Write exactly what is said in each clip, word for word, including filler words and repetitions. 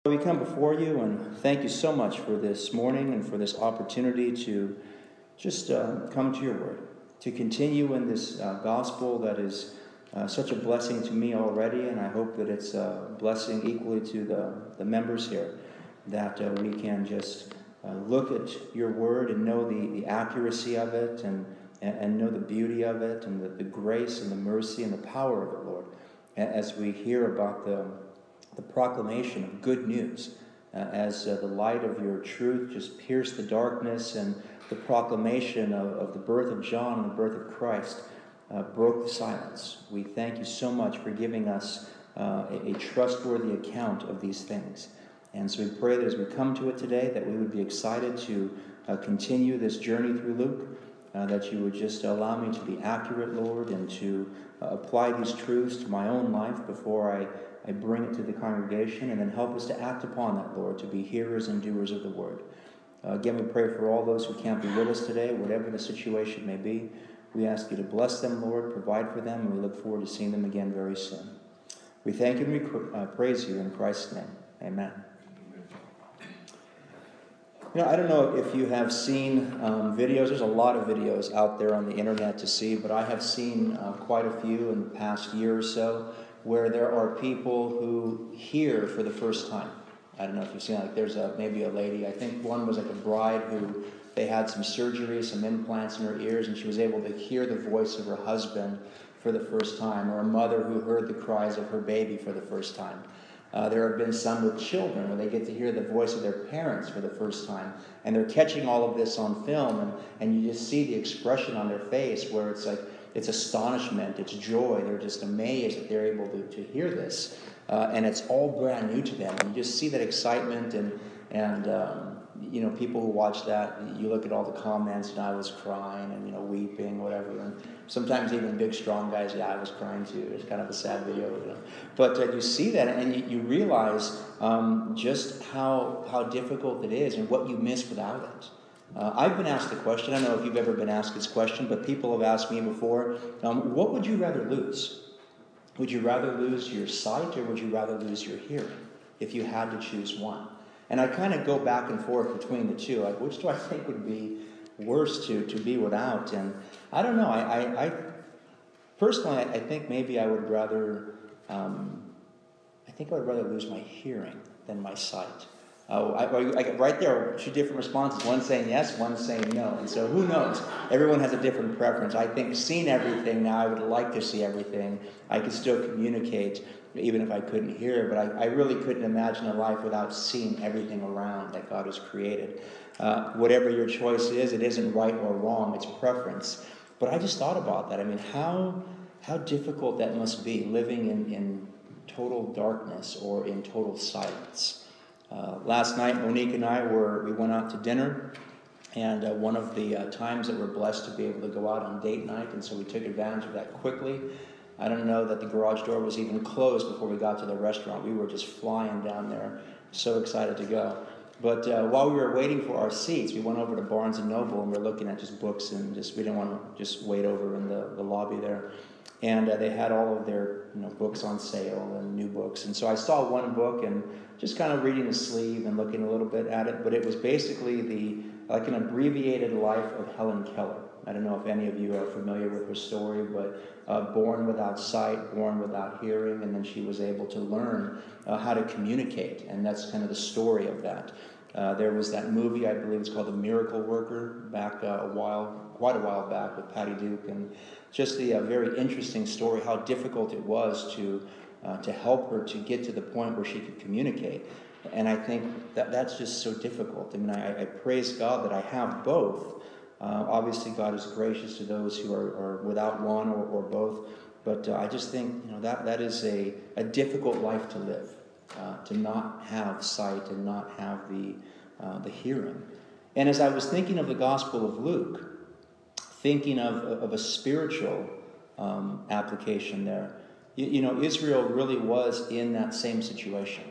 We come before you and thank you so much for this morning and for this opportunity to just uh, come to your word, to continue in this uh, gospel that is uh, such a blessing to me already, and I hope that it's a blessing equally to the, the members here, that uh, we can just uh, look at your word and know the, the accuracy of it and, and, and know the beauty of it and the, the grace and the mercy and the power of it, Lord, as we hear about the the proclamation of good news uh, as uh, the light of your truth just pierced the darkness, and the proclamation of, of the birth of John and the birth of Christ uh, broke the silence. We thank you so much for giving us uh, a, a trustworthy account of these things. And so we pray that as we come to it today, that we would be excited to uh, continue this journey through Luke, uh, that you would just allow me to be accurate, Lord, and to uh, apply these truths to my own life before I I bring it to the congregation, and then help us to act upon that, Lord, to be hearers and doers of the word. Uh, again, we pray for all those who can't be with us today, whatever the situation may be. We ask you to bless them, Lord, provide for them, and we look forward to seeing them again very soon. We thank you and we uh, praise you in Christ's name. Amen. You know, I don't know if you have seen um, videos. There's a lot of videos out there on the internet to see, but I have seen uh, quite a few in the past year or so, where there are people who hear for the first time. I don't know if you've seen, like there's a maybe a lady, I think one was like a bride who they had some surgery, some implants in her ears, and she was able to hear the voice of her husband for the first time, or a mother who heard the cries of her baby for the first time. Uh, there have been some with children where they get to hear the voice of their parents for the first time, and they're catching all of this on film, and, and you just see the expression on their face where it's like, it's astonishment, it's joy. They're just amazed that they're able to, to hear this. Uh, and it's all brand new to them. And you just see that excitement, and, and um, you know, people who watch that, you look at all the comments, and I was crying and, you know, weeping, whatever. And sometimes even big, strong guys, yeah, I was crying too. It's kind of a sad video. You know? But uh, you see that, and you, you realize um, just how, how difficult it is and what you miss without it. Uh, I've been asked the question, I don't know if you've ever been asked this question, but people have asked me before, um, what would you rather lose? Would you rather lose your sight, or would you rather lose your hearing if you had to choose one? And I kind of go back and forth between the two. Like, which do I think would be worse to, to be without? And I don't know. I, I, I personally, I think maybe I would rather, um, I think I would rather lose my hearing than my sight. Uh, I, I, right there, two different responses. One saying yes, one saying no. And so who knows? Everyone has a different preference. I think seeing everything now, I would like to see everything. I could still communicate, even if I couldn't hear. But I, I really couldn't imagine a life without seeing everything around that God has created. Uh, whatever your choice is, it isn't right or wrong. It's preference. But I just thought about that. I mean, how how difficult that must be, living in, in total darkness or in total silence. Uh, last night, Monique and I were, we went out to dinner, and uh, one of the uh, times that we're blessed to be able to go out on date night, and so we took advantage of that quickly. I don't know that the garage door was even closed before we got to the restaurant. We were just flying down there, so excited to go. But uh, while we were waiting for our seats, we went over to Barnes and Noble, and we were looking at just books, and just we didn't want to just wait over in the, the lobby there. And uh, they had all of their you know, books on sale and new books. And so I saw one book and just kind of reading the sleeve and looking a little bit at it. But it was basically the like an abbreviated life of Helen Keller. I don't know if any of you are familiar with her story, but uh, born without sight, born without hearing, and then she was able to learn uh, how to communicate. And that's kind of the story of that. Uh, there was that movie, I believe it's called The Miracle Worker, back uh, a while, quite a while back with Patty Duke, and just the uh, very interesting story, how difficult it was to uh, to help her to get to the point where she could communicate. And I think that that's just so difficult. I mean, I, I praise God that I have both. Uh, obviously, God is gracious to those who are, are without one or, or both. But uh, I just think you know that that is a, a difficult life to live. Uh, to not have sight and not have the uh, the hearing. And as I was thinking of the Gospel of Luke, thinking of, of a spiritual um, application there, you, you know, Israel really was in that same situation.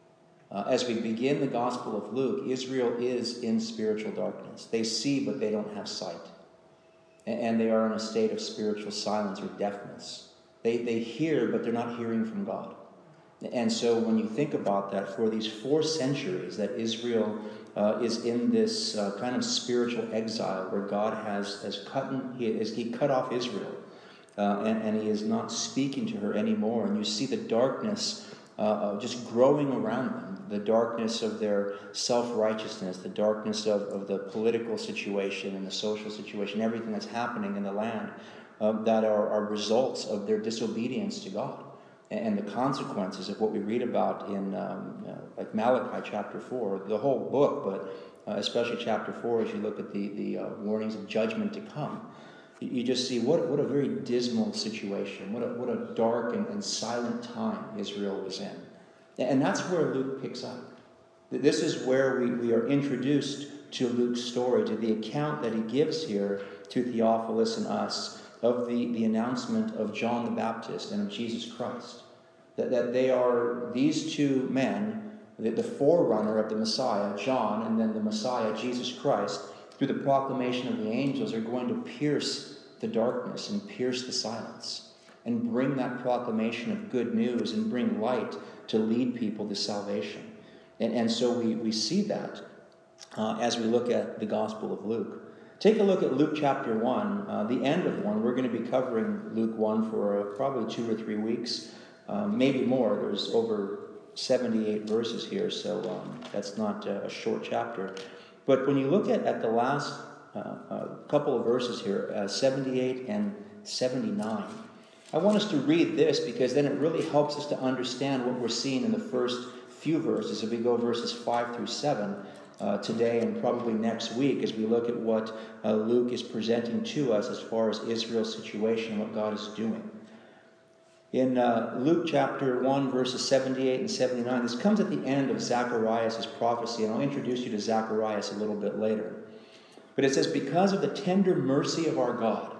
Uh, as we begin the Gospel of Luke, Israel is in spiritual darkness. They see, but they don't have sight. And, and they are in a state of spiritual silence or deafness. They, they hear, but they're not hearing from God. And so when you think about that, for these four centuries that Israel uh, is in this uh, kind of spiritual exile where God has, has, cut, he, has he cut off Israel uh, and, and he is not speaking to her anymore. And you see the darkness uh, just growing around them, the darkness of their self-righteousness, the darkness of, of the political situation and the social situation, everything that's happening in the land uh, that are, are results of their disobedience to God. And the consequences of what we read about in um, uh, like Malachi chapter four, the whole book, but uh, especially chapter four, as you look at the, the uh, warnings of judgment to come, you, you just see what, what a very dismal situation, what a, what a dark and, and silent time Israel was in. And that's where Luke picks up. This is where we, we are introduced to Luke's story, to the account that he gives here to Theophilus and us of the, the announcement of John the Baptist and of Jesus Christ. That, that they are these two men, the, the forerunner of the Messiah, John, and then the Messiah, Jesus Christ, through the proclamation of the angels, are going to pierce the darkness and pierce the silence and bring that proclamation of good news and bring light to lead people to salvation. And, and so we, we see that uh, as we look at the Gospel of Luke. Take a look at Luke chapter one, uh, the end of one. We're going to be covering Luke one for uh, probably two or three weeks, um, maybe more. There's over seventy-eight verses here, so um, that's not uh, a short chapter. But when you look at, at the last uh, uh, couple of verses here, uh, seventy-eight and seventy-nine, I want us to read this because then it really helps us to understand what we're seeing in the first few verses. If we go verses five through seven, Uh, today and probably next week as we look at what uh, Luke is presenting to us as far as Israel's situation, what God is doing. In uh, Luke chapter one, verses seventy-eight and seventy-nine, this comes at the end of Zacharias' prophecy, and I'll introduce you to Zacharias a little bit later. But it says, "Because of the tender mercy of our God,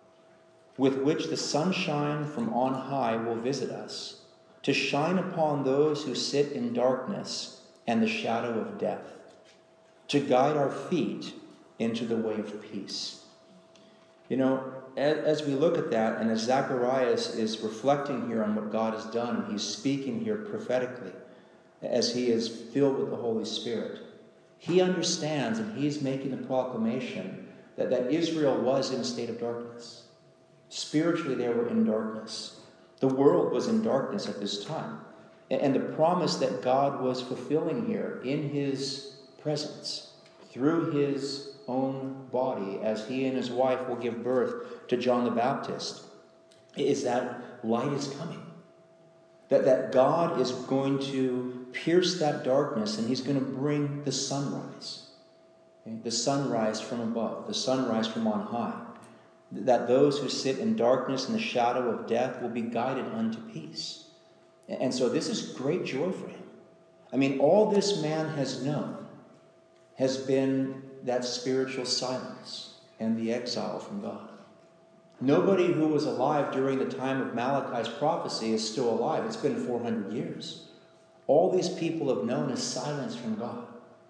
with which the sunshine from on high will visit us, to shine upon those who sit in darkness and the shadow of death, to guide our feet into the way of peace." You know, as, as we look at that, and as Zacharias is reflecting here on what God has done, and he's speaking here prophetically, as he is filled with the Holy Spirit, he understands and he's making the proclamation that, that Israel was in a state of darkness. Spiritually, they were in darkness. The world was in darkness at this time. And the promise that God was fulfilling here in his presence through his own body as he and his wife will give birth to John the Baptist is that light is coming. That, that God is going to pierce that darkness and he's going to bring the sunrise. Okay? The sunrise from above, the sunrise from on high. That those who sit in darkness and the shadow of death will be guided unto peace. And so this is great joy for him. I mean, all this man has known has been that spiritual silence and the exile from God. Nobody who was alive during the time of Malachi's prophecy is still alive. It's been four hundred years. All these people have known is silence from God.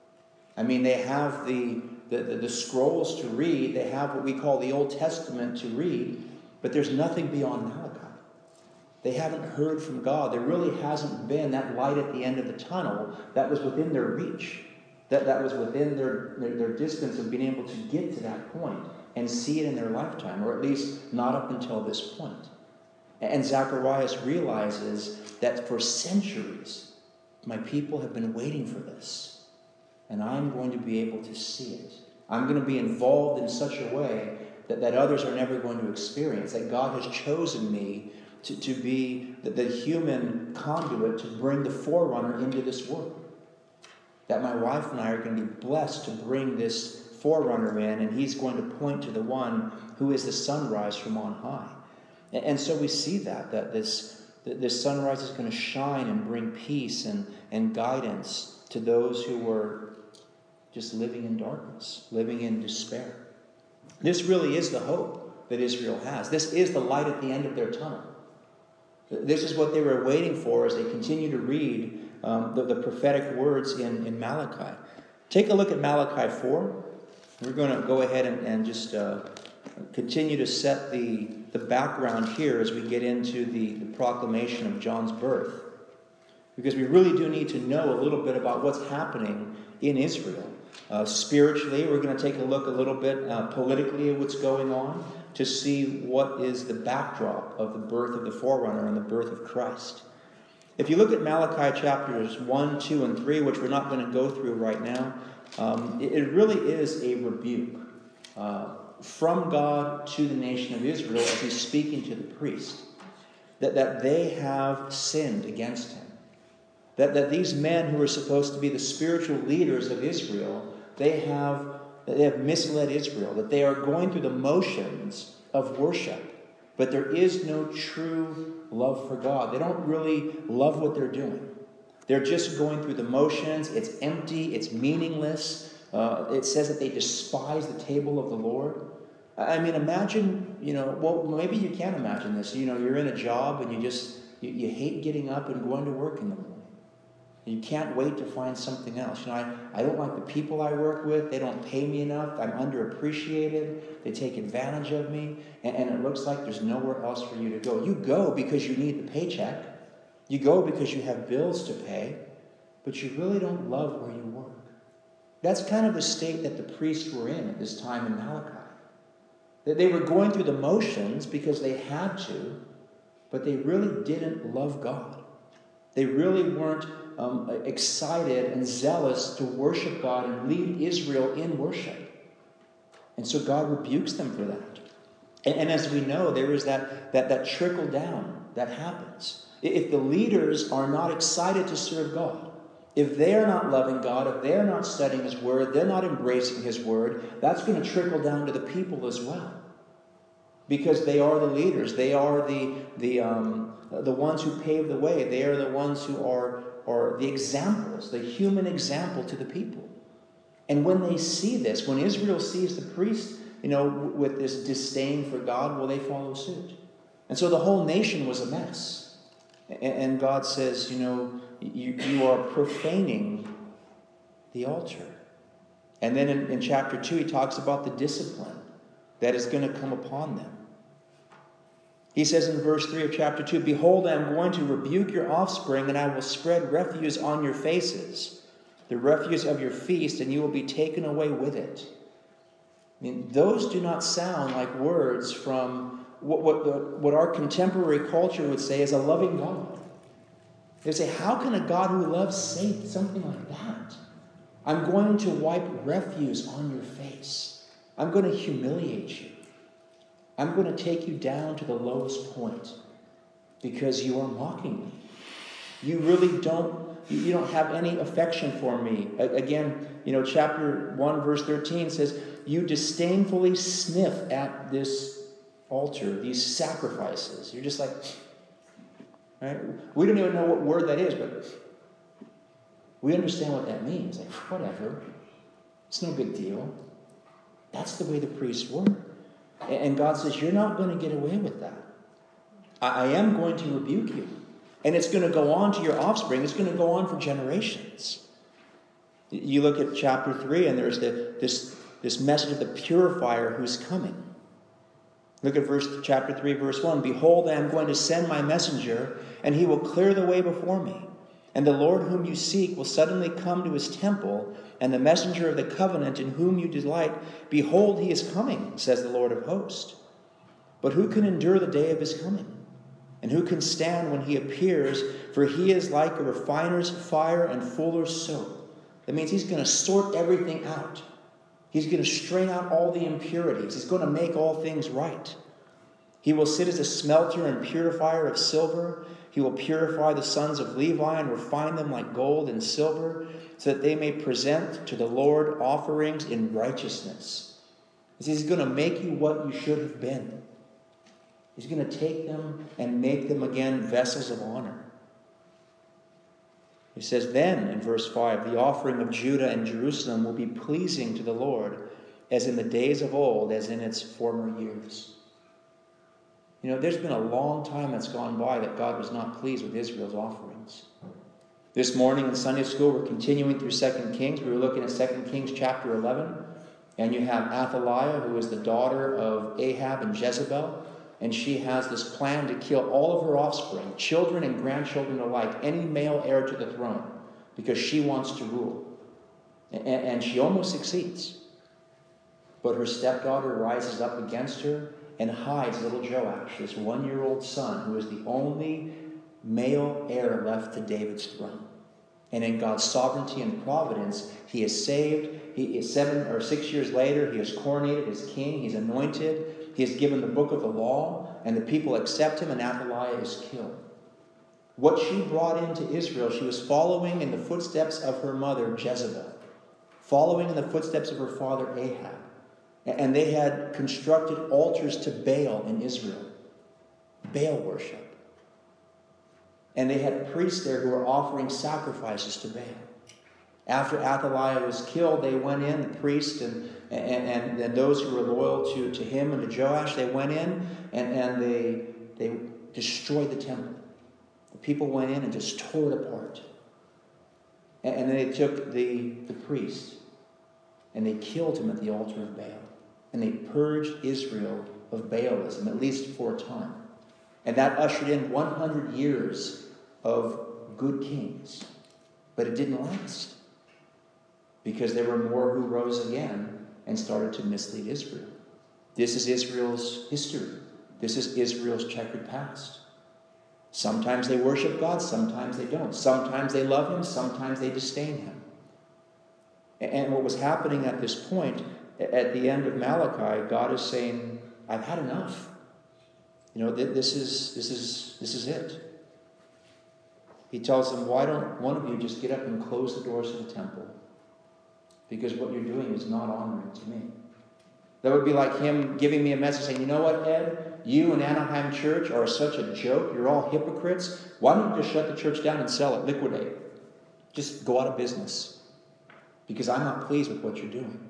I mean, they have the, the, the, the scrolls to read. They have what we call the Old Testament to read, but there's nothing beyond Malachi. They haven't heard from God. There really hasn't been that light at the end of the tunnel that was within their reach. That, that was within their, their, their distance of being able to get to that point and see it in their lifetime, or at least not up until this point. And Zacharias realizes that for centuries, my people have been waiting for this, and I'm going to be able to see it. I'm going to be involved in such a way that, that others are never going to experience, that God has chosen me to, to be the, the human conduit to bring the forerunner into this world. That my wife and I are going to be blessed to bring this forerunner in, and he's going to point to the one who is the sunrise from on high. And, and so we see that, that this, that this sunrise is going to shine and bring peace and, and guidance to those who were just living in darkness, living in despair. This really is the hope that Israel has. This is the light at the end of their tunnel. This is what they were waiting for as they continue to read Um, the, the prophetic words in, in Malachi. Take a look at Malachi four. We're going to go ahead and, and just uh, continue to set the, the background here as we get into the, the proclamation of John's birth. because we really do need to know a little bit about what's happening in Israel. Uh, spiritually, we're going to take a look a little bit uh, politically at what's going on to see what is the backdrop of the birth of the forerunner and the birth of Christ. If you look at Malachi chapters one, two, and three, which we're not going to go through right now, um, it, it really is a rebuke uh, from God to the nation of Israel as he's speaking to the priest, that, that they have sinned against him. That, that these men who are supposed to be the spiritual leaders of Israel, they have, they have misled Israel, that they are going through the motions of worship, but there is no true love for God. They don't really love what they're doing. They're just going through the motions. It's empty. It's meaningless. Uh, it says that they despise the table of the Lord. I mean, imagine, you know, well, maybe you can imagine this. You know, you're in a job and you just, you, you hate getting up and going to work in the morning. You can't wait to find something else. You know, I, I don't like the people I work with. They don't pay me enough. I'm underappreciated. They take advantage of me. And, and it looks like there's nowhere else for you to go. You go because you need the paycheck. You go because you have bills to pay. But you really don't love where you work. That's kind of the state that the priests were in at this time in Malachi. That they were going through the motions because they had to, but they really didn't love God. They really weren't Um, excited and zealous to worship God and lead Israel in worship. And so God rebukes them for that. And, and as we know, there is that, that, that trickle down that happens. If the leaders are not excited to serve God, if they are not loving God, if they're not studying his word, they're not embracing his word, that's going to trickle down to the people as well. Because they are the leaders. They are the, the, um, the ones who pave the way. They are the ones who are or the examples, the human example to the people. And when they see this, when Israel sees the priest, you know, with this disdain for God, well, they follow suit. And so the whole nation was a mess. And God says, you know, you, you are profaning the altar. And then in, in chapter two, he talks about the discipline that is going to come upon them. He says in verse three of chapter two, "Behold, I am going to rebuke your offspring, and I will spread refuse on your faces, the refuse of your feast, and you will be taken away with it." I mean, those do not sound like words from what, what, the, what our contemporary culture would say is a loving God. They say, how can a God who loves say something like that? I'm going to wipe refuse on your face. I'm going to humiliate you. I'm going to take you down to the lowest point because you are mocking me. You really don't, you don't have any affection for me. Again, you know, chapter one, verse thirteen says, you disdainfully sniff at this altar, these sacrifices. You're just like, right? We don't even know what word that is, but we understand what that means. Like, whatever. It's no big deal. That's the way the priests were. And God says, you're not going to get away with that. I am going to rebuke you. And it's going to go on to your offspring. It's going to go on for generations. You look at chapter three, and there's the, this, this message of the purifier who's coming. Look at verse chapter three, verse one. "Behold, I am going to send my messenger, and he will clear the way before me. And the Lord whom you seek will suddenly come to his temple, and the messenger of the covenant in whom you delight, behold, he is coming, says the Lord of hosts. But who can endure the day of his coming? And who can stand when he appears? For he is like a refiner's fire and fuller's soap." That means he's going to sort everything out. He's going to strain out all the impurities. He's going to make all things right. He will sit as a smelter and purifier of silver. He will purify the sons of Levi and refine them like gold and silver, so that they may present to the Lord offerings in righteousness. He's going to make you what you should have been. He's going to take them and make them again vessels of honor. He says, then, in verse five, "The offering of Judah and Jerusalem will be pleasing to the Lord, as in the days of old, as in its former years." You know, there's been a long time that's gone by that God was not pleased with Israel's offerings. This morning in Sunday school, we're continuing through Second Kings. We were looking at Second Kings chapter eleven. And you have Athaliah, who is the daughter of Ahab and Jezebel. and she has this plan to kill all of her offspring, children and grandchildren alike, any male heir to the throne, because she wants to rule. And, and she almost succeeds. But her stepdaughter rises up against her and hides little Joash, this one-year-old son, who is the only male heir left to David's throne. And in God's sovereignty and providence, he is saved. He is seven or six years later, he is coronated as king. He's anointed. He is given the book of the law, and the people accept him, and Athaliah is killed. What she brought into Israel, she was following in the footsteps of her mother, Jezebel, following in the footsteps of her father, Ahab. And they had constructed altars to Baal in Israel, Baal worship. And they had priests there who were offering sacrifices to Baal. After Athaliah was killed, they went in, the priest and, and, and, and those who were loyal to, to him and to Joash, they went in and, and they, they destroyed the temple. The people went in and just tore it apart. And, and then they took the, the priest and they killed him at the altar of Baal. And they purged Israel of Baalism, at least for a time. And that ushered in one hundred years of good kings. But it didn't last, because there were more who rose again and started to mislead Israel. This is Israel's history. This is Israel's checkered past. Sometimes they worship God, sometimes they don't. Sometimes they love him, sometimes they disdain him. And what was happening at this point, at the end of Malachi, God is saying, I've had enough. You know, this is, this is, this is it. He tells them, why don't one of you just get up and close the doors of the temple? Because what you're doing is not honoring to me. That would be like him giving me a message saying, you know what, Ed? You and Anaheim Church are such a joke. You're all hypocrites. Why don't you just shut the church down and sell it, liquidate it? Just go out of business. Because I'm not pleased with what you're doing.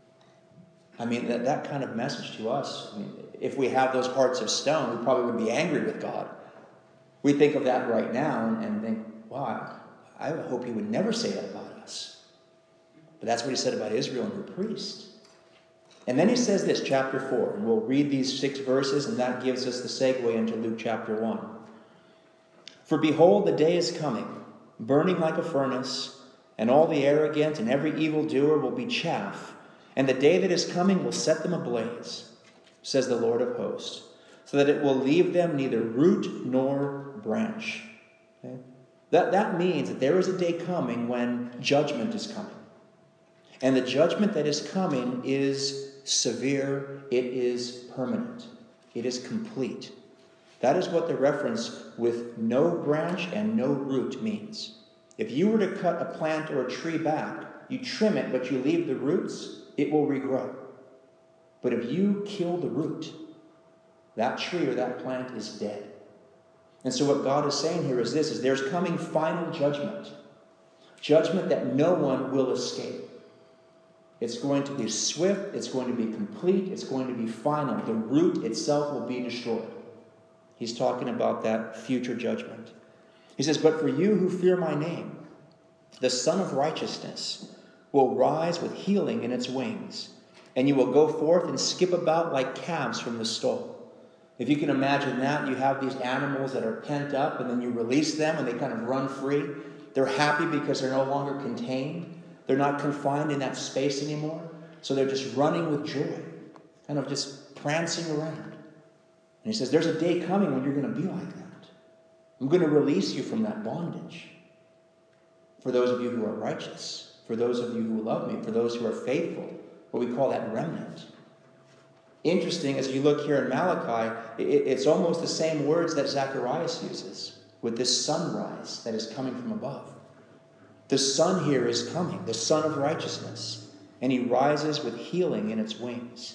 I mean, that, that kind of message to us, I mean, if we have those hearts of stone, we probably would be angry with God. We think of that right now and, and think, wow, I, I hope he would never say that about us. But that's what he said about Israel and her priest. And then he says this, chapter four, and we'll read these six verses, and that gives us the segue into Luke chapter one. For behold, the day is coming, burning like a furnace, and all the arrogant and every evildoer will be chaff, and the day that is coming will set them ablaze, says the Lord of hosts, so that it will leave them neither root nor branch. Okay? That, that means that there is a day coming when judgment is coming. And the judgment that is coming is severe, it is permanent, it is complete. That is what the reference with no branch and no root means. If you were to cut a plant or a tree back, you trim it, but you leave the roots, it will regrow. But if you kill the root, that tree or that plant is dead. And so what God is saying here is this, is there's coming final judgment. Judgment that no one will escape. It's going to be swift, it's going to be complete, it's going to be final. The root itself will be destroyed. He's talking about that future judgment. He says, but for you who fear my name, the Son of Righteousness will rise with healing in its wings, and you will go forth and skip about like calves from the stall. If you can imagine that, you have these animals that are pent up, and then you release them, and they kind of run free. They're happy because they're no longer contained. They're not confined in that space anymore. So they're just running with joy, kind of just prancing around. And he says, there's a day coming when you're going to be like that. I'm going to release you from that bondage. For those of you who are righteous, for those of you who love me, for those who are faithful, what we call that remnant. Interesting, as you look here in Malachi, it's almost the same words that Zacharias uses with this sunrise that is coming from above. The sun here is coming, the Son of Righteousness, and he rises with healing in its wings.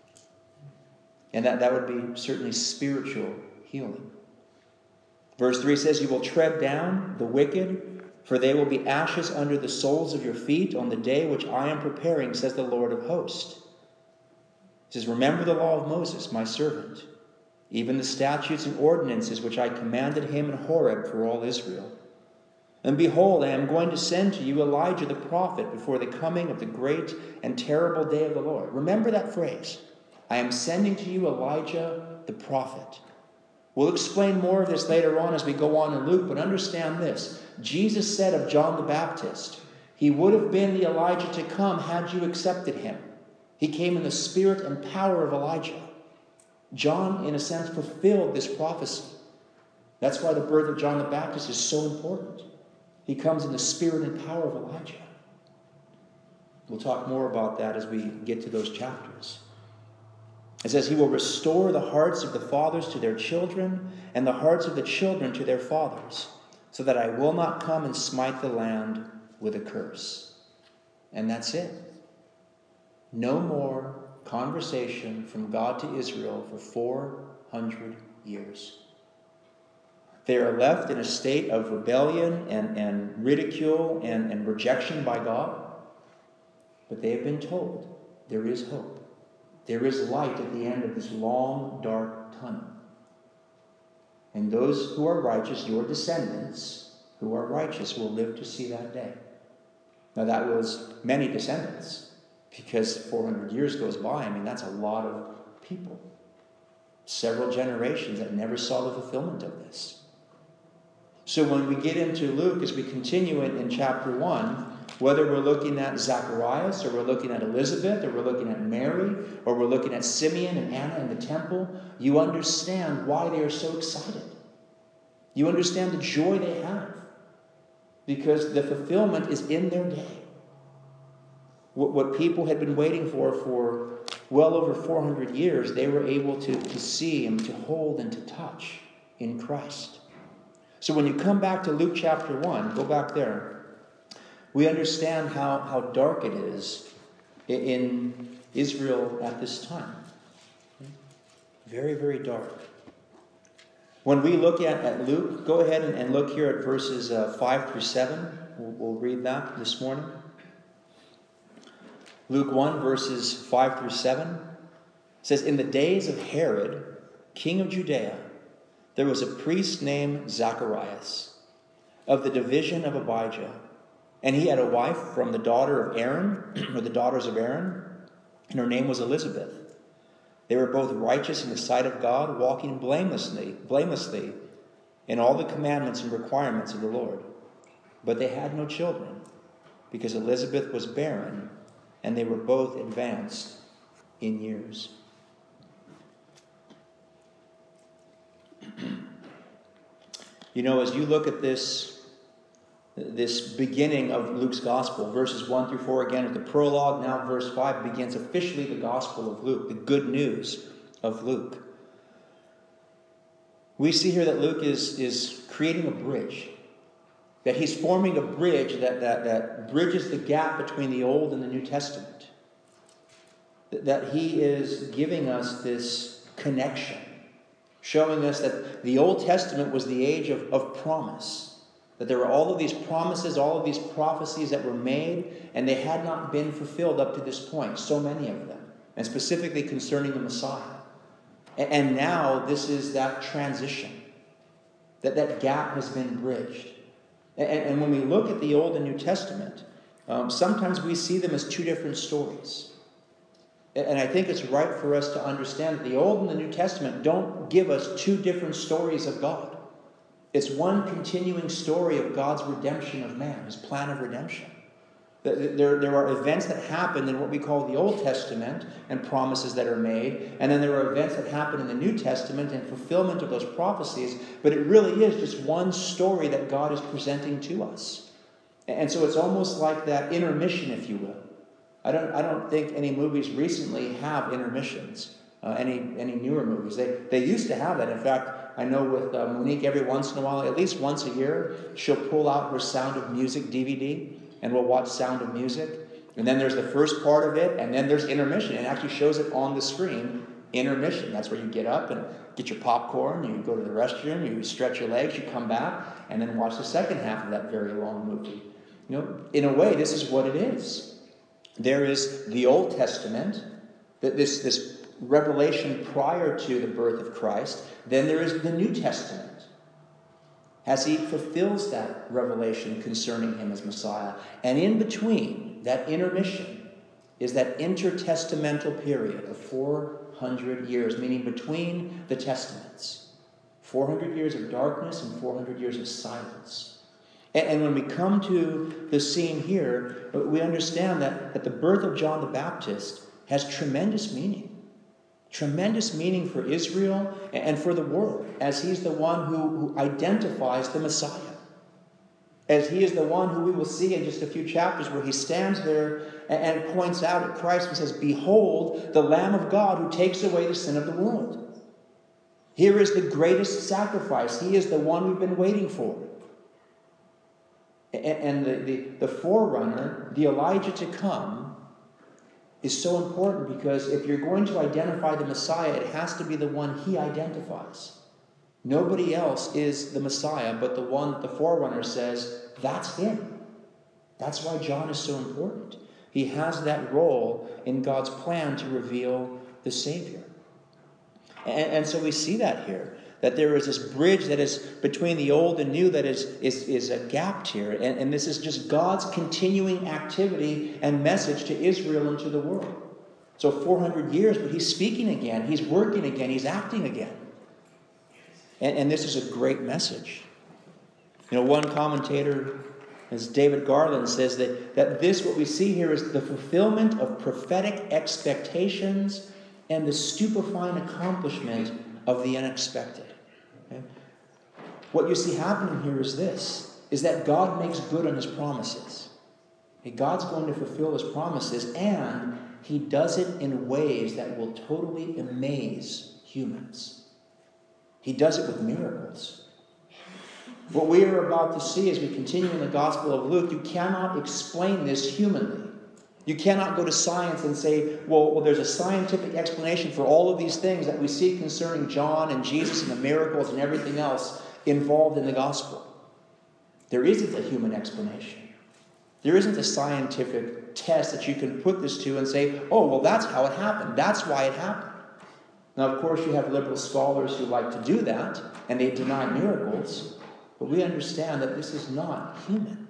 And that, that would be certainly spiritual healing. Verse three says, you will tread down the wicked, for they will be ashes under the soles of your feet on the day which I am preparing, says the Lord of hosts. He says, remember the law of Moses, my servant, even the statutes and ordinances which I commanded him in Horeb for all Israel. And behold, I am going to send to you Elijah the prophet before the coming of the great and terrible day of the Lord. Remember that phrase. I am sending to you Elijah the prophet. We'll explain more of this later on as we go on in Luke, but understand this. Jesus said of John the Baptist, he would have been the Elijah to come had you accepted him. He came in the spirit and power of Elijah. John, in a sense, fulfilled this prophecy. That's why the birth of John the Baptist is so important. He comes in the spirit and power of Elijah. We'll talk more about that as we get to those chapters. It says, he will restore the hearts of the fathers to their children, and the hearts of the children to their fathers, so that I will not come and smite the land with a curse. And that's it. No more conversation from God to Israel for four hundred years. They are left in a state of rebellion and, and ridicule and, and rejection by God. But they have been told there is hope. There is light at the end of this long, dark tunnel. And those who are righteous, your descendants who are righteous, will live to see that day. Now that was many descendants, because four hundred years goes by. I mean, that's a lot of people. Several generations that never saw the fulfillment of this. So when we get into Luke, as we continue in, in chapter one, whether we're looking at Zacharias, or we're looking at Elizabeth, or we're looking at Mary, or we're looking at Simeon and Anna in the temple, you understand why they are so excited. You understand the joy they have, because the fulfillment is in their day. What, what people had been waiting for for well over four hundred years, they were able to, to see and to hold and to touch in Christ. So when you come back to Luke chapter one, go back there, we understand how, how dark it is in Israel at this time. Very, very dark. When we look at, at Luke, go ahead and, and look here at verses uh, five through seven. We'll, we'll read that this morning. Luke one, verses five through seven. It says, in the days of Herod, king of Judea, there was a priest named Zacharias, of the division of Abijah. And he had a wife from the daughter of Aaron, or the daughters of Aaron, and her name was Elizabeth. They were both righteous in the sight of God, walking blamelessly, blamelessly in all the commandments and requirements of the Lord. But they had no children, because Elizabeth was barren, and they were both advanced in years. You know, as you look at this This beginning of Luke's gospel, verses one through four, again, the prologue, now verse five, begins officially the gospel of Luke, the good news of Luke. We see here that Luke is, is creating a bridge, that he's forming a bridge that, that, that bridges the gap between the Old and the New Testament, that he is giving us this connection, showing us that the Old Testament was the age of, of promise. That there were all of these promises, all of these prophecies that were made, and they had not been fulfilled up to this point, so many of them, and specifically concerning the Messiah. And now this is that transition, that that gap has been bridged. And when we look at the Old and New Testament, um, sometimes we see them as two different stories. And I think it's right for us to understand that the Old and the New Testament don't give us two different stories of God. It's one continuing story of God's redemption of man, his plan of redemption. There, there are events that happen in what we call the Old Testament and promises that are made. And then there are events that happen in the New Testament and fulfillment of those prophecies. But it really is just one story that God is presenting to us. And so it's almost like that intermission, if you will. I don't, I don't think any movies recently have intermissions, uh, any, any newer movies. They, they used to have that. In fact, I know with uh, Monique, every once in a while, at least once a year, she'll pull out her Sound of Music D V D, and we'll watch Sound of Music. And then there's the first part of it, and then there's intermission. It actually shows it on the screen, intermission. That's where you get up and get your popcorn, you go to the restroom, you stretch your legs, you come back, and then watch the second half of that very long movie. You know, in a way, this is what it is. There is the Old Testament, this, this revelation prior to the birth of Christ. Then there is the New Testament, as he fulfills that revelation concerning him as Messiah. And in between, that intermission, is that intertestamental period of four hundred years, meaning between the testaments. four hundred years of darkness and four hundred years of silence. And, and when we come to the scene here, we understand that, that the birth of John the Baptist has tremendous meaning. Tremendous meaning for Israel and for the world, as he's the one who, who identifies the Messiah. As he is the one who we will see in just a few chapters where he stands there and, and points out at Christ and says, "Behold, the Lamb of God who takes away the sin of the world." Here is the greatest sacrifice. He is the one we've been waiting for. And, and the, the, the forerunner, the Elijah to come, is so important because if you're going to identify the Messiah, it has to be the one he identifies. Nobody else is the Messiah, but the one the forerunner says, that's him. That's why John is so important. He has that role in God's plan to reveal the Savior. And, and so we see that here, that there is this bridge that is between the old and new that is, is, is a gap here. And, and this is just God's continuing activity and message to Israel and to the world. So four hundred years, but he's speaking again. He's working again. He's acting again. And, and this is a great message. You know, one commentator, as David Garland, says that, that this, what we see here, is the fulfillment of prophetic expectations and the stupefying accomplishment of the unexpected. Okay? What you see happening here is this, is that God makes good on his promises. Okay? God's going to fulfill his promises, and he does it in ways that will totally amaze humans. He does it with miracles. What we are about to see as we continue in the Gospel of Luke, you cannot explain this humanly. You cannot go to science and say, well, well, there's a scientific explanation for all of these things that we see concerning John and Jesus and the miracles and everything else involved in the Gospel. There isn't a human explanation. There isn't a scientific test that you can put this to and say, oh, well, that's how it happened. That's why it happened. Now, of course, you have liberal scholars who like to do that, and they deny miracles, but we understand that this is not human.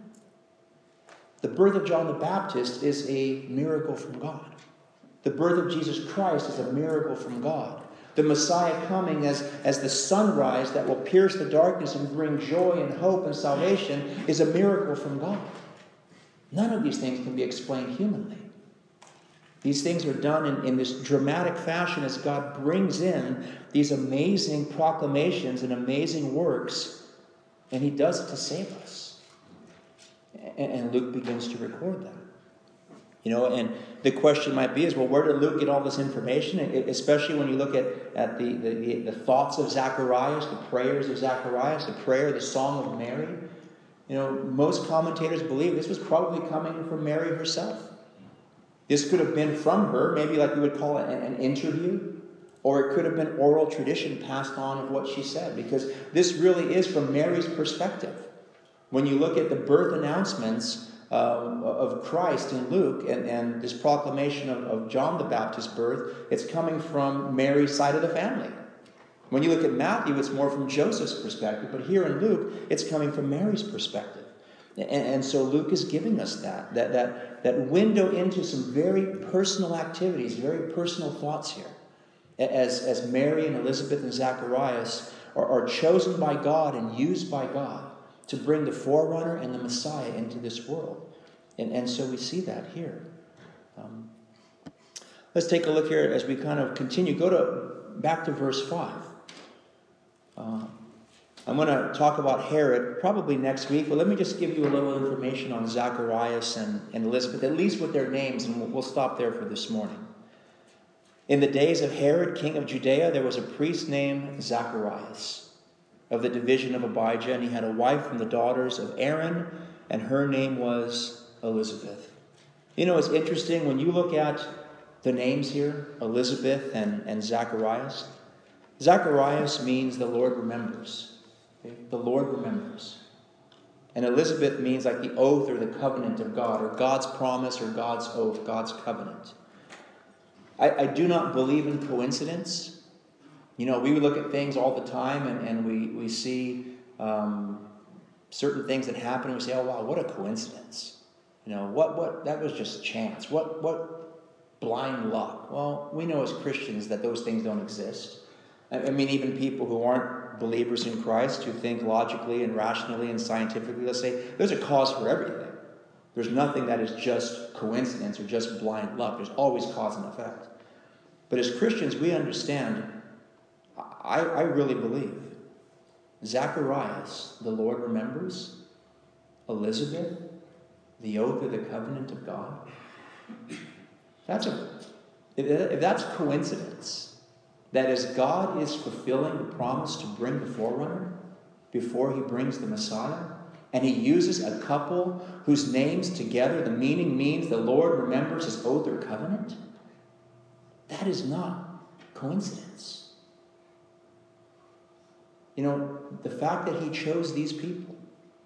The birth of John the Baptist is a miracle from God. The birth of Jesus Christ is a miracle from God. The Messiah coming as, as the sunrise that will pierce the darkness and bring joy and hope and salvation is a miracle from God. None of these things can be explained humanly. These things are done in, in this dramatic fashion as God brings in these amazing proclamations and amazing works, and he does it to save us. And, and Luke begins to record that. You know, and the question might be is, well, where did Luke get all this information? It, especially when you look at, at the, the, the, the thoughts of Zacharias, the prayers of Zacharias, the prayer, the Song of Mary. You know, most commentators believe this was probably coming from Mary herself. This could have been from her, maybe like we would call it an interview, or it could have been oral tradition passed on of what she said, because this really is from Mary's perspective. When you look at the birth announcements uh, of Christ in Luke and, and this proclamation of, of John the Baptist's birth, it's coming from Mary's side of the family. When you look at Matthew, it's more from Joseph's perspective, but here in Luke, it's coming from Mary's perspective. And, and so Luke is giving us that, that, that, that window into some very personal activities, very personal thoughts here. As, as Mary and Elizabeth and Zacharias are, are chosen by God and used by God to bring the forerunner and the Messiah into this world. And, and so we see that here. Um, let's take a look here as we kind of continue. Go to back to verse five. Uh, I'm going to talk about Herod probably next week, but let me just give you a little information on Zacharias and, and Elizabeth, at least with their names, and we'll, we'll stop there for this morning. In the days of Herod, king of Judea, there was a priest named Zacharias of the division of Abijah, and he had a wife from the daughters of Aaron, and her name was Elizabeth. You know, it's interesting when you look at the names here, Elizabeth and, and Zacharias. Zacharias means the Lord remembers. Okay? The Lord remembers. And Elizabeth means like the oath or the covenant of God, or God's promise or God's oath, God's covenant. I, I do not believe in coincidence. You know, we would look at things all the time and, and we, we see um, certain things that happen and we say, oh, wow, what a coincidence. You know, what, what, that was just chance. What, what, blind luck. Well, we know as Christians that those things don't exist. I mean, even people who aren't believers in Christ, who think logically and rationally and scientifically, let's say, there's a cause for everything. There's nothing that is just coincidence or just blind luck. There's always cause and effect. But as Christians, we understand, I, I really believe, Zacharias, the Lord remembers, Elizabeth, the oath of the covenant of God. That's a, if, if that's coincidence, that as God is fulfilling the promise to bring the forerunner before he brings the Messiah, and he uses a couple whose names together, the meaning means the Lord remembers his oath or covenant, that is not coincidence. You know, the fact that he chose these people,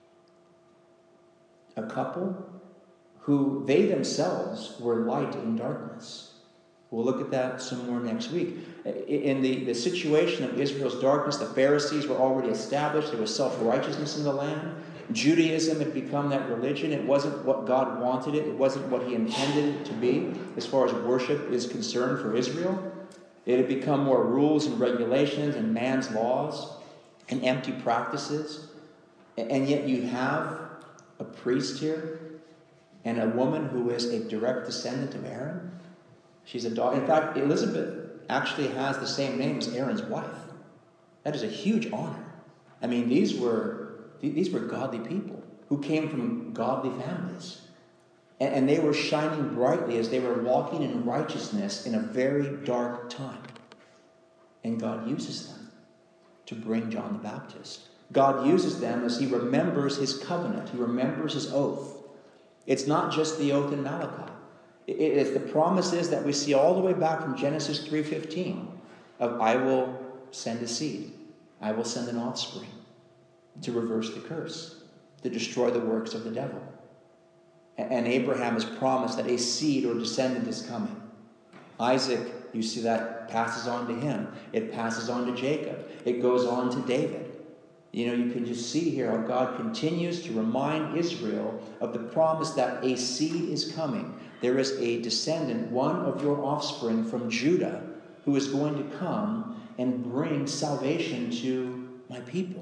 a couple who they themselves were light in darkness. We'll look at that some more next week. In the, the situation of Israel's darkness, the Pharisees were already established. There was self-righteousness in the land. Judaism had become that religion. It wasn't what God wanted it. It wasn't what he intended it to be as far as worship is concerned for Israel. It had become more rules and regulations and man's laws and empty practices. And yet you have a priest here and a woman who is a direct descendant of Aaron. She's a daughter. In fact, Elizabeth actually has the same name as Aaron's wife. That is a huge honor. I mean, these were these were godly people who came from godly families. And, and they were shining brightly as they were walking in righteousness in a very dark time. And God uses them to bring John the Baptist. God uses them as he remembers his covenant. He remembers his oath. It's not just the oath in Malachi. It is the promises that we see all the way back from Genesis three fifteen of I will send a seed. I will send an offspring to reverse the curse, to destroy the works of the devil. And Abraham has promised that a seed or descendant is coming. Isaac, you see that passes on to him. It passes on to Jacob. It goes on to David. You know, you can just see here how God continues to remind Israel of the promise that a seed is coming. There is a descendant, one of your offspring from Judah, who is going to come and bring salvation to my people.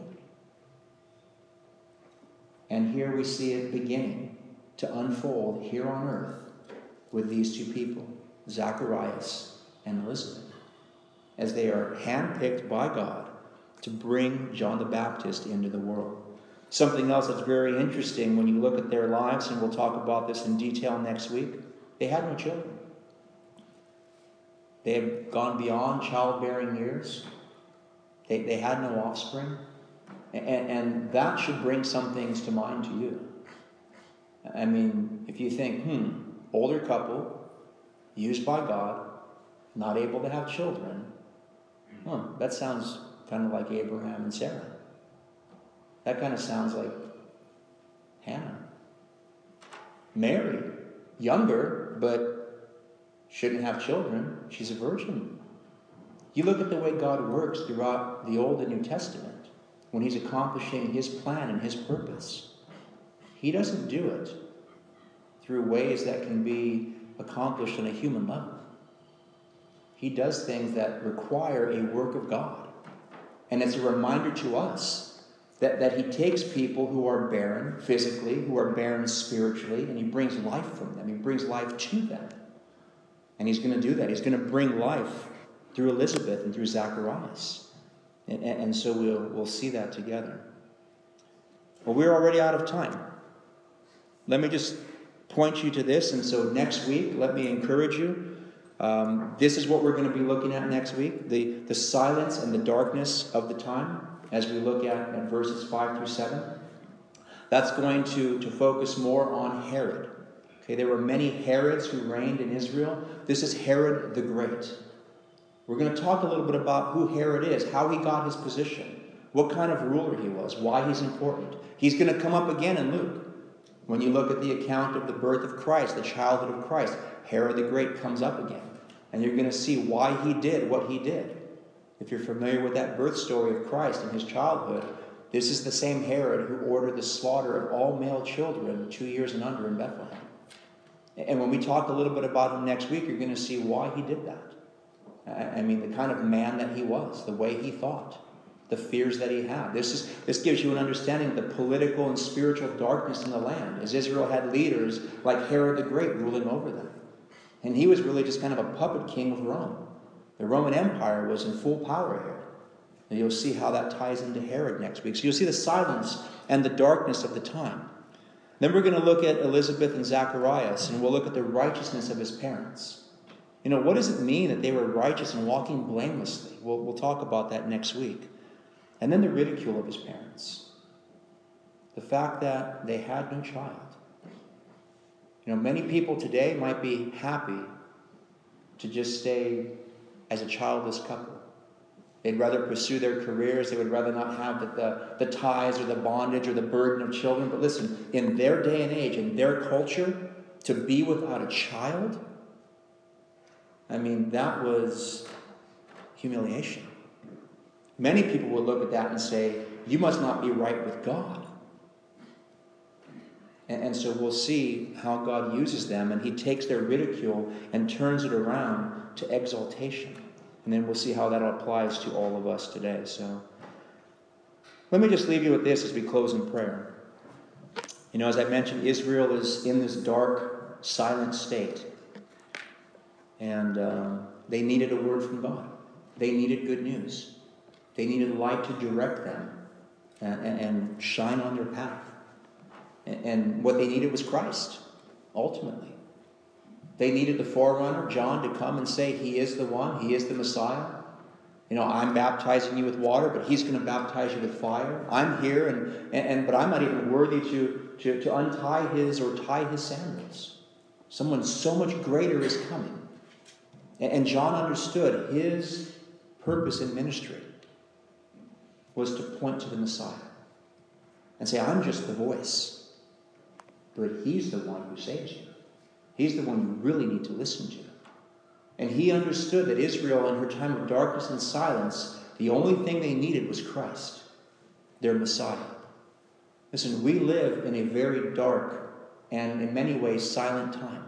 And here we see it beginning to unfold here on earth with these two people, Zacharias and Elizabeth, as they are handpicked by God to bring John the Baptist into the world. Something else that's very interesting when you look at their lives, and we'll talk about this in detail next week, they had no children. They had gone beyond childbearing years. They, they had no offspring. And, and that should bring some things to mind to you. I mean, if you think, hmm, older couple, used by God, not able to have children, huh, that sounds kind of like Abraham and Sarah. That kind of sounds like Hannah. Mary, younger, but shouldn't have children. She's a virgin. You look at the way God works throughout the Old and New Testament when he's accomplishing his plan and his purpose. He doesn't do it through ways that can be accomplished on a human level. He does things that require a work of God. And it's a reminder to us that, that he takes people who are barren physically, who are barren spiritually, and he brings life from them. He brings life to them. And he's going to do that. He's going to bring life through Elizabeth and through Zacharias. And, and, and so we'll, we'll see that together. Well, we're already out of time. Let me just point you to this. And so next week, let me encourage you. Um, this is what we're going to be looking at next week. The, the silence and the darkness of the time as we look at, at verses five through seven. That's going to, to focus more on Herod. Okay, there were many Herods who reigned in Israel. This is Herod the Great. We're going to talk a little bit about who Herod is, how he got his position, what kind of ruler he was, why he's important. He's going to come up again in Luke. When you look at the account of the birth of Christ, the childhood of Christ, Herod the Great comes up again. And you're going to see why he did what he did. If you're familiar with that birth story of Christ and his childhood, this is the same Herod who ordered the slaughter of all male children two years and under in Bethlehem. And when we talk a little bit about him next week, you're going to see why he did that. I mean, the kind of man that he was, the way he thought, the fears that he had. This is this gives you an understanding of the political and spiritual darkness in the land, as Israel had leaders like Herod the Great ruling over them. And he was really just kind of a puppet king of Rome. The Roman Empire was in full power here. And you'll see how that ties into Herod next week. So you'll see the silence and the darkness of the time. Then we're going to look at Elizabeth and Zacharias, and we'll look at the righteousness of his parents. You know, what does it mean that they were righteous and walking blamelessly? We'll, we'll talk about that next week. And then the ridicule of his parents. The fact that they had no child. You know, many people today might be happy to just stay as a childless couple. They'd rather pursue their careers. They would rather not have the, the, the ties or the bondage or the burden of children. But listen, in their day and age, in their culture, to be without a child, I mean, that was humiliation. Many people would look at that and say, you must not be right with God. And, and so we'll see how God uses them, and he takes their ridicule and turns it around to exaltation. And then we'll see how that applies to all of us today. So let me just leave you with this as we close in prayer. You know, as I mentioned, Israel is in this dark, silent state. And uh, they needed a word from God. They needed good news. They needed light to direct them and, and, and shine on their path. And, and what they needed was Christ, ultimately. They needed the forerunner, John, to come and say, he is the one, he is the Messiah. You know, I'm baptizing you with water, but he's going to baptize you with fire. I'm here, and, and, and but I'm not even worthy to, to, to untie his or tie his sandals. Someone so much greater is coming. And, and John understood his purpose in ministry was to point to the Messiah and say, I'm just the voice, but he's the one who saves you. He's the one you really need to listen to. And he understood that Israel, in her time of darkness and silence, the only thing they needed was Christ, their Messiah. Listen, we live in a very dark and, in many ways, silent time.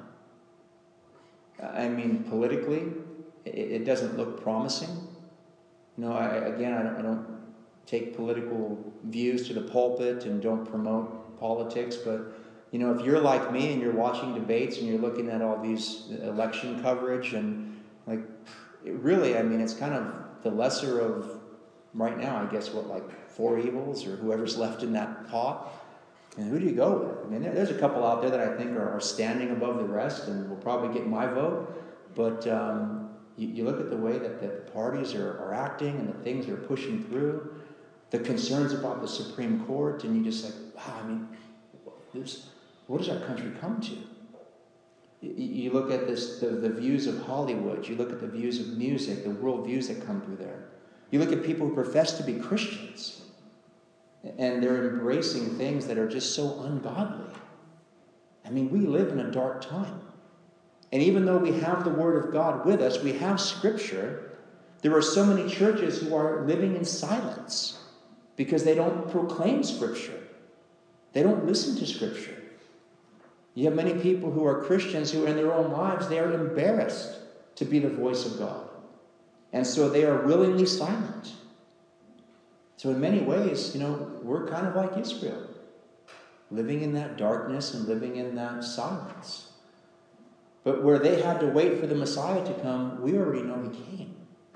I mean, politically, it, it doesn't look promising. You know, I, again, I don't, I don't take political views to the pulpit and don't promote politics, but you know, if you're like me and you're watching debates and you're looking at all these election coverage and like, it really, I mean, it's kind of the lesser of, right now, I guess, what, like four evils or whoever's left in that pot. And who do you go with? I mean, there, there's a couple out there that I think are, are standing above the rest and will probably get my vote. But um, you, you look at the way that the parties are, are acting and the things they're pushing through, the concerns about the Supreme Court, and you just like, wow, I mean, there's... what does our country come to? You look at this, the, the views of Hollywood. You look at the views of music, the world views that come through there. You look at people who profess to be Christians, and they're embracing things that are just so ungodly. I mean, we live in a dark time. And even though we have the Word of God with us, we have Scripture, there are so many churches who are living in silence because they don't proclaim Scripture. They don't listen to Scripture. You have many people who are Christians who in their own lives, they are embarrassed to be the voice of God. And so they are willingly silent. So in many ways, you know, we're kind of like Israel, living in that darkness and living in that silence. But where they had to wait for the Messiah to come, we already know he came.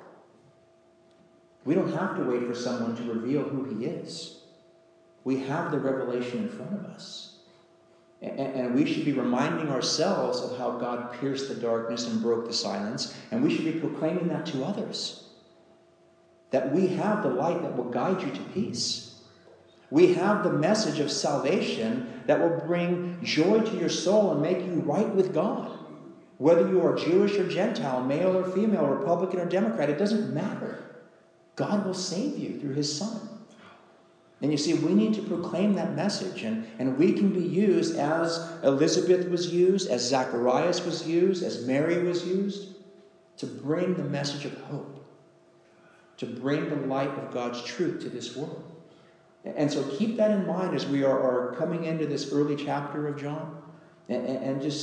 We don't have to wait for someone to reveal who he is. We have the revelation in front of us. And we should be reminding ourselves of how God pierced the darkness and broke the silence. And we should be proclaiming that to others. That we have the light that will guide you to peace. We have the message of salvation that will bring joy to your soul and make you right with God. Whether you are Jewish or Gentile, male or female, Republican or Democrat, it doesn't matter. God will save you through his Son. And you see, we need to proclaim that message, and, and we can be used as Elizabeth was used, as Zacharias was used, as Mary was used, to bring the message of hope, to bring the light of God's truth to this world. And so keep that in mind as we are, are coming into this early chapter of John, and, and just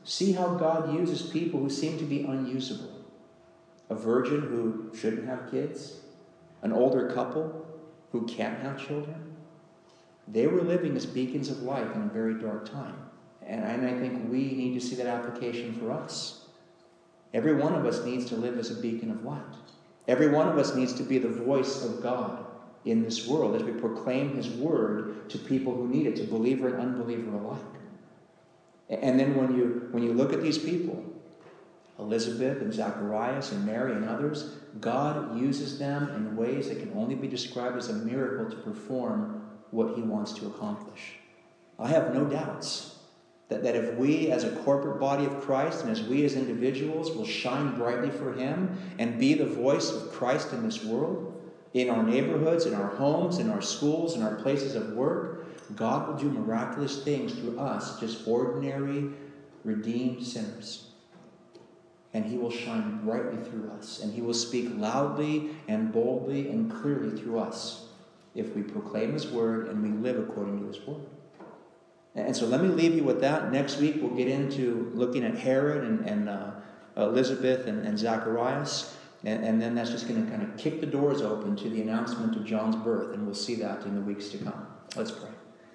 See how God uses people who seem to be unusable. A virgin who shouldn't have kids, an older couple who can't have children. They were living as beacons of light in a very dark time. And I think we need to see that application for us. Every one of us needs to live as a beacon of light. Every one of us needs to be the voice of God in this world as we proclaim his word to people who need it, to believer and unbeliever alike. And then when you when you look at these people, Elizabeth and Zacharias and Mary and others, God uses them in ways that can only be described as a miracle to perform what he wants to accomplish. I have no doubts that, that if we as a corporate body of Christ and as we as individuals will shine brightly for him and be the voice of Christ in this world, in our neighborhoods, in our homes, in our schools, in our places of work, God will do miraculous things through us, just ordinary, redeemed sinners. And he will shine brightly through us. And he will speak loudly and boldly and clearly through us if we proclaim his word and we live according to his word. And so let me leave you with that. Next week we'll get into looking at Herod and, and uh, Elizabeth and, and Zacharias. And, and then that's just going to kind of kick the doors open to the announcement of John's birth. And we'll see that in the weeks to come. Let's pray.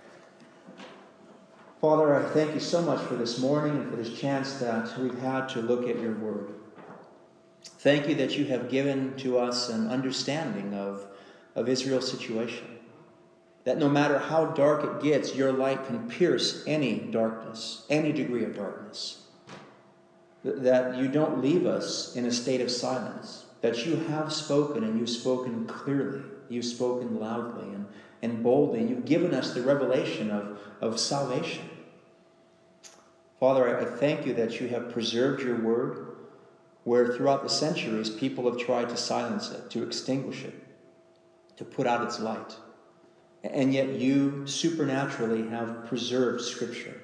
Father, I thank you so much for this morning and for this chance that we've had to look at your word. Thank you that you have given to us an understanding of, of Israel's situation. That no matter how dark it gets, your light can pierce any darkness, any degree of darkness. That you don't leave us in a state of silence. That you have spoken, and you've spoken clearly. You've spoken loudly and, and boldly. You've given us the revelation of, of salvation. Father, I thank you that you have preserved your word, where throughout the centuries people have tried to silence it, to extinguish it, to put out its light. And yet you supernaturally have preserved Scripture.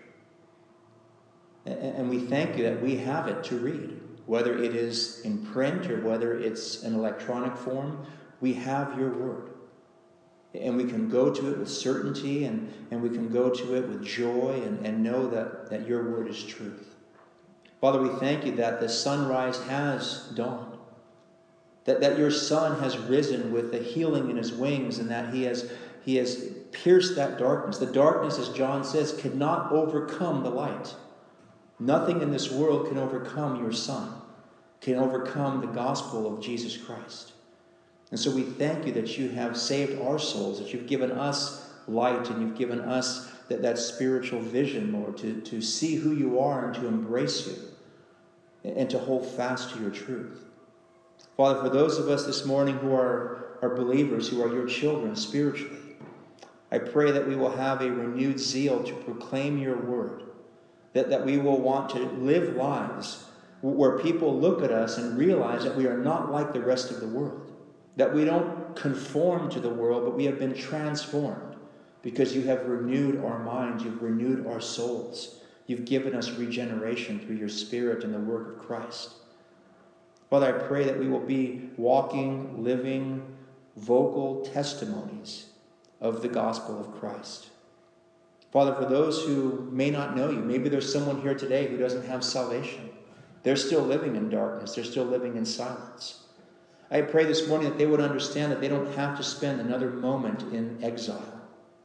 And we thank you that we have it to read, whether it is in print or whether it's in electronic form. We have your word. And we can go to it with certainty, and, and we can go to it with joy and, and know that, that your word is truth. Father, we thank you that the sunrise has dawned, that, that your Son has risen with the healing in his wings, and that he has, he has pierced that darkness. The darkness, as John says, cannot overcome the light. Nothing in this world can overcome your Son, can overcome the gospel of Jesus Christ. And so we thank you that you have saved our souls, that you've given us light, and you've given us that, that spiritual vision, Lord, to, to see who you are and to embrace you and to hold fast to your truth. Father, for those of us this morning who are, are believers, who are your children spiritually, I pray that we will have a renewed zeal to proclaim your word, that, that we will want to live lives where people look at us and realize that we are not like the rest of the world. That we don't conform to the world, but we have been transformed because you have renewed our minds, you've renewed our souls. You've given us regeneration through your Spirit and the work of Christ. Father, I pray that we will be walking, living, vocal testimonies of the gospel of Christ. Father, for those who may not know you, maybe there's someone here today who doesn't have salvation. They're still living in darkness. They're still living in silence. I pray this morning that they would understand that they don't have to spend another moment in exile.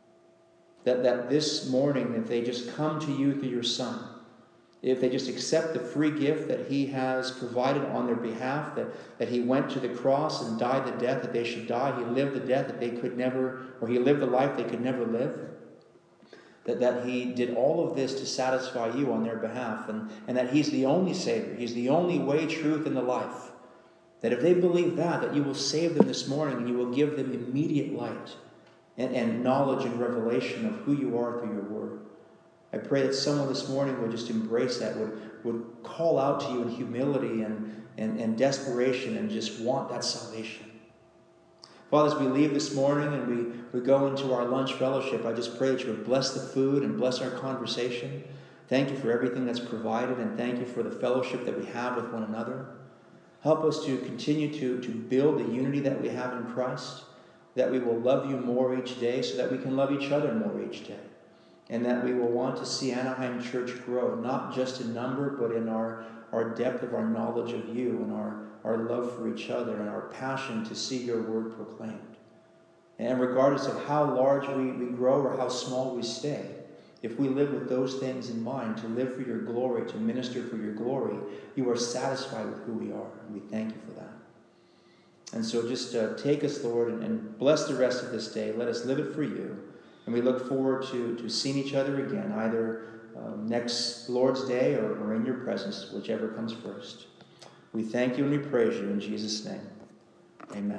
That, that this morning, if they just come to you through your Son, if they just accept the free gift that he has provided on their behalf, that, that he went to the cross and died the death that they should die, he lived the death that they could never, or he lived the life they could never live, that, that he did all of this to satisfy you on their behalf, and, and that he's the only Savior, he's the only way, truth, and the life. That if they believe that, that you will save them this morning and you will give them immediate light and, and knowledge and revelation of who you are through your word. I pray that someone this morning would just embrace that, would, would call out to you in humility and, and, and desperation and just want that salvation. Father, as we leave this morning and we, we go into our lunch fellowship, I just pray that you would bless the food and bless our conversation. Thank you for everything that's provided, and thank you for the fellowship that we have with one another. Help us to continue to, to build the unity that we have in Christ, that we will love you more each day so that we can love each other more each day. and that we will want to see Anaheim Church grow, not just in number, but in our, our depth of our knowledge of you and our, our love for each other and our passion to see your word proclaimed. And regardless of how large we, we grow or how small we stay, if we live with those things in mind, to live for your glory, to minister for your glory, you are satisfied with who we are. And we thank you for that. And so just uh, take us, Lord, and, and bless the rest of this day. Let us live it for you. And we look forward to, to seeing each other again, either um, next Lord's Day or, or in your presence, whichever comes first. We thank you and we praise you in Jesus' name. Amen.